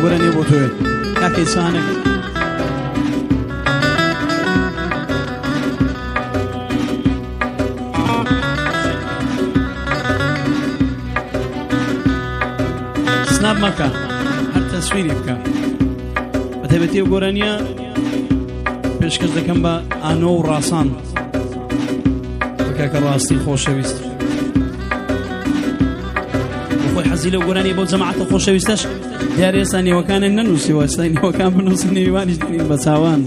گۆرانیە بۆ تۆێت کاکەی سوانێک سناب مەکە هەر تەسویری بکە بە تایبەتی ئەو گۆرانیە پێشکەش دەکەم بە ئانۆ و ڕاسان بە کاکە ڕاستی خۆشەویست بۆخۆی حەزی لەو گۆرانیە بۆ جەماعەتە خۆشەویستەش دیارە ئێستا نێوەکانیان نەنووسیوە ئێستا نێوەکان بنووسن نێوانیش دێنین بە چاوان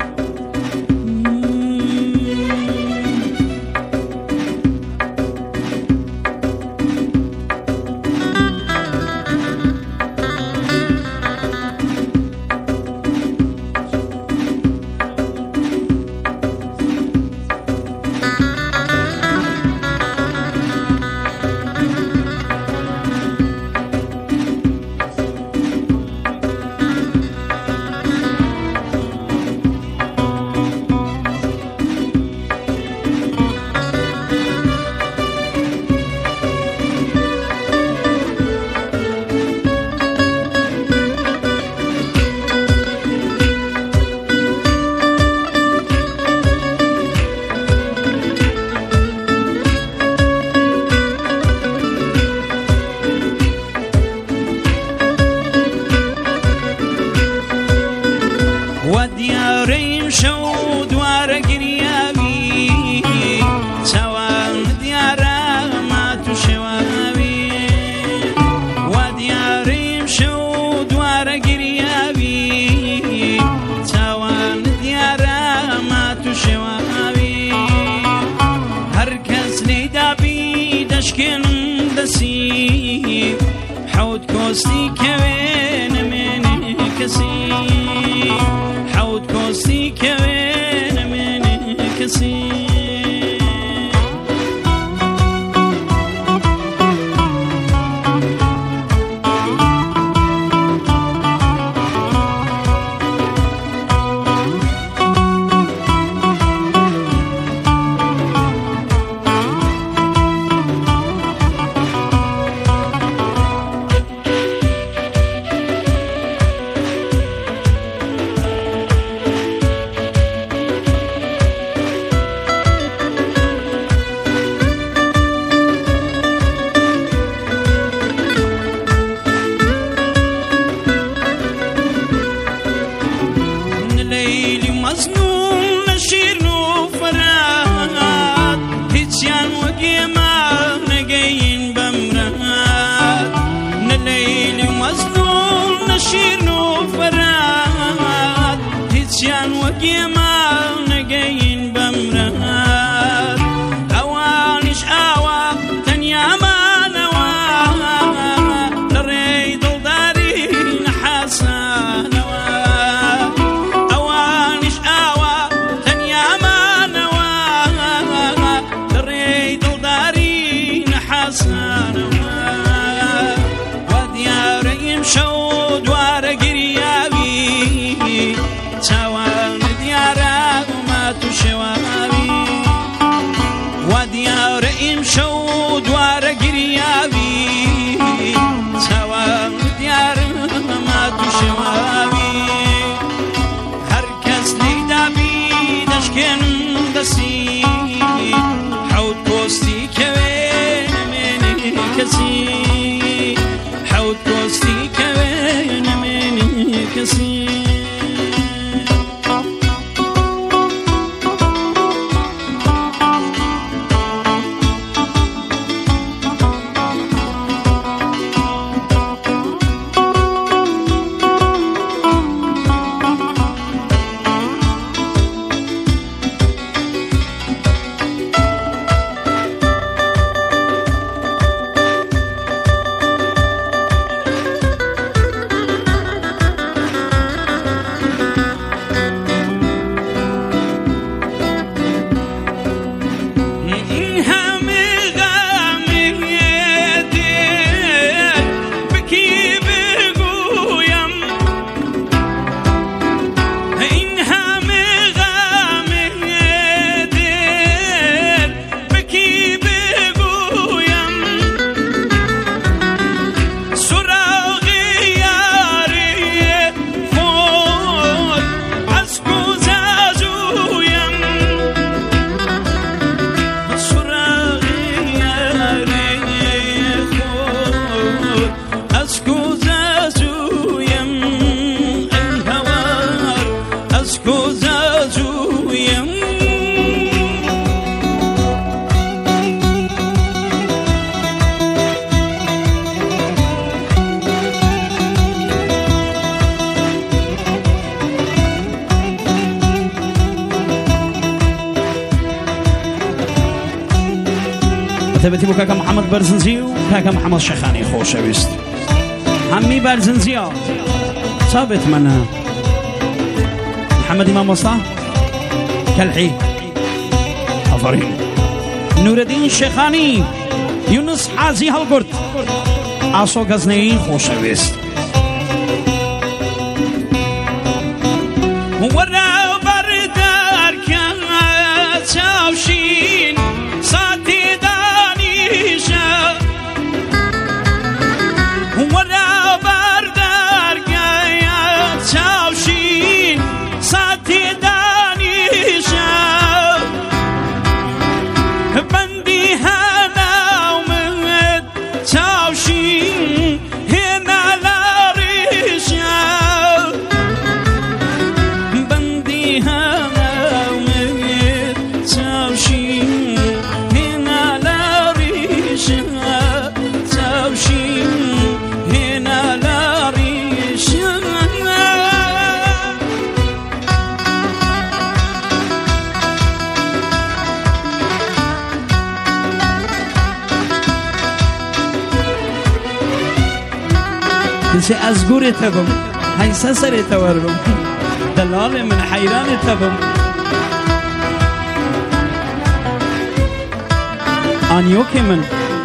حوت كوستي كوين من كسي حوت كوستي كوين من كسي حوت كوستي كوين من كسي حوت كوستي كوين بەتەبەتی بۆ کاکە محەممەد بەرزنجی و کاکە محەممەد شەخانی خۆشەویست هەممی بەرزنجیە چابێت منە محەممەدی مامۆستا کەلحی ئەفەرین نورەدین شێخانی یونس حازی هەڵگورد ئاسۆ گەزنەی خۆشەویست وەرە بەردەرکە چاوشین ساتی دانیشە وەرە بەردەرکە چاوشین ساتی دانیشە بەندی هەناومت چاوشین هێنا لە ڕیشە کسی از گورت بم حیثه سرت ورم دلال من حیرانت بم آنیو که من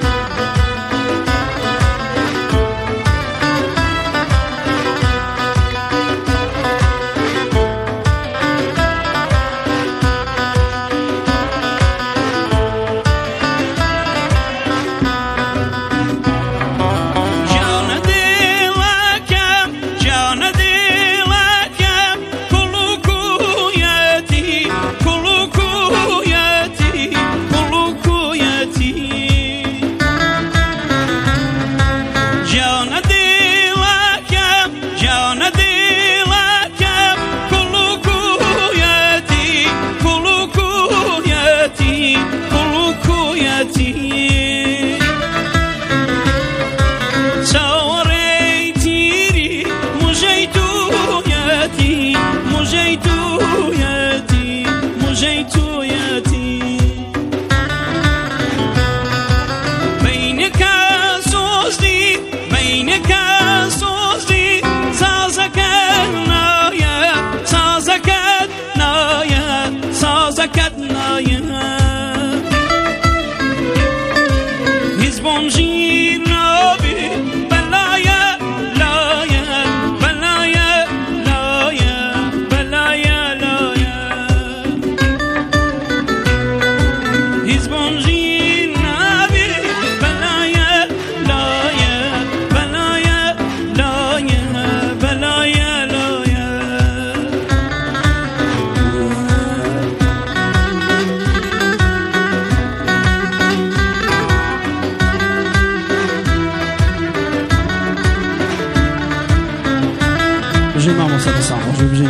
بژین مامۆستا دەسان خۆشوی بژین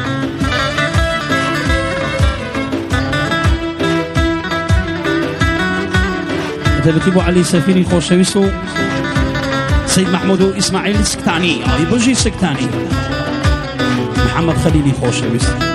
دەبێتی بۆ عەلی سەفیری خۆشەویست و سەید مەحموود و ئیسماعیل سکتانی ئای بژی سکتانی محەممەد خەلیلی خۆشەویست